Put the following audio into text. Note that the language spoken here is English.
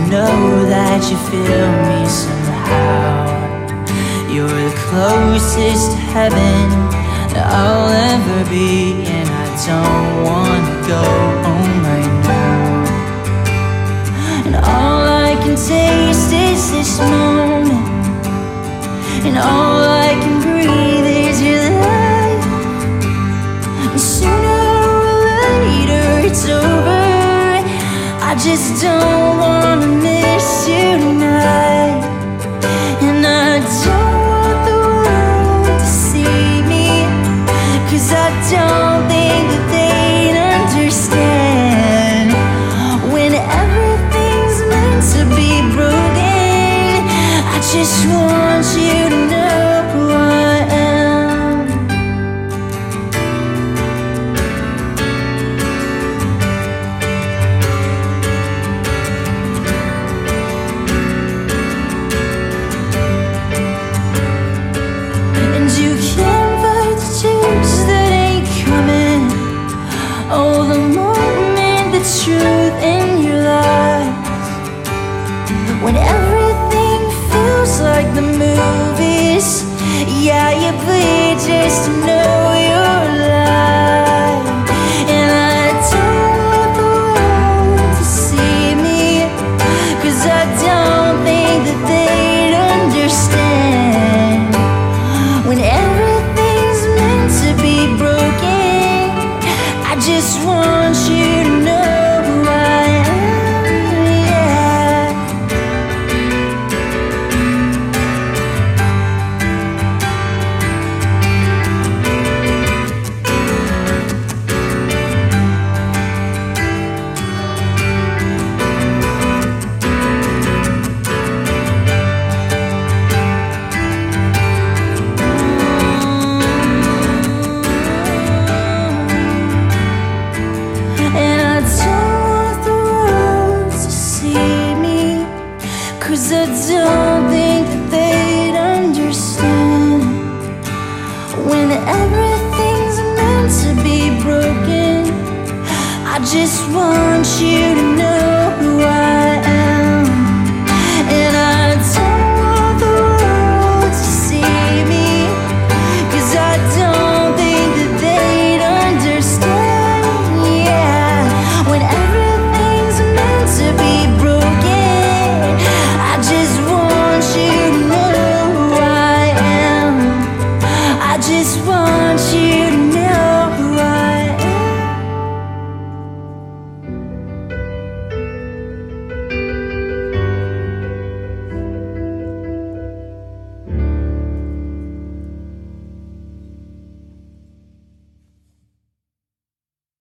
know that you feel me somehow. You're the closest to heaven that I'll ever be, and I don't wanna go home right now. And all I can taste is this moment, and all I can breathe is your light. And sooner or later it's over. I just don't wanna miss you tonight. And I don't want the world to see me, 'cause I don't think that they'd understand. When everything's meant to be broken, I just want you to know who I am. And you can't fight the change that ain't coming. Oh, the moment, the truth in your life. When everything feels like the movies, yeah, you bleed just to know you're alive. And I don't want the world to see me, 'cause I don't think that they'd understand. When everything's meant to be broken, I just want you to know who I am, yeah. And I don't want the world to see me, 'cause I don't think that they'd understand. When everything's meant to be broken, I just want you to know